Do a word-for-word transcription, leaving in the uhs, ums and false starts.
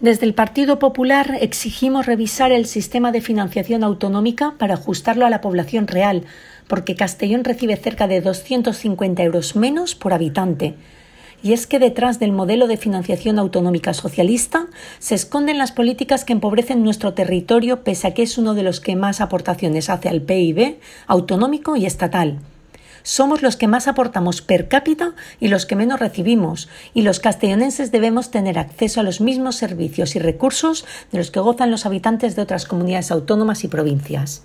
Desde el Partido Popular exigimos revisar el sistema de financiación autonómica para ajustarlo a la población real, porque Castellón recibe cerca de doscientos cincuenta euros menos por habitante. Y es que detrás del modelo de financiación autonómica socialista se esconden las políticas que empobrecen nuestro territorio, pese a que es uno de los que más aportaciones hace al P I B autonómico y estatal. Somos los que más aportamos per cápita y los que menos recibimos, y los castellonenses debemos tener acceso a los mismos servicios y recursos de los que gozan los habitantes de otras comunidades autónomas y provincias.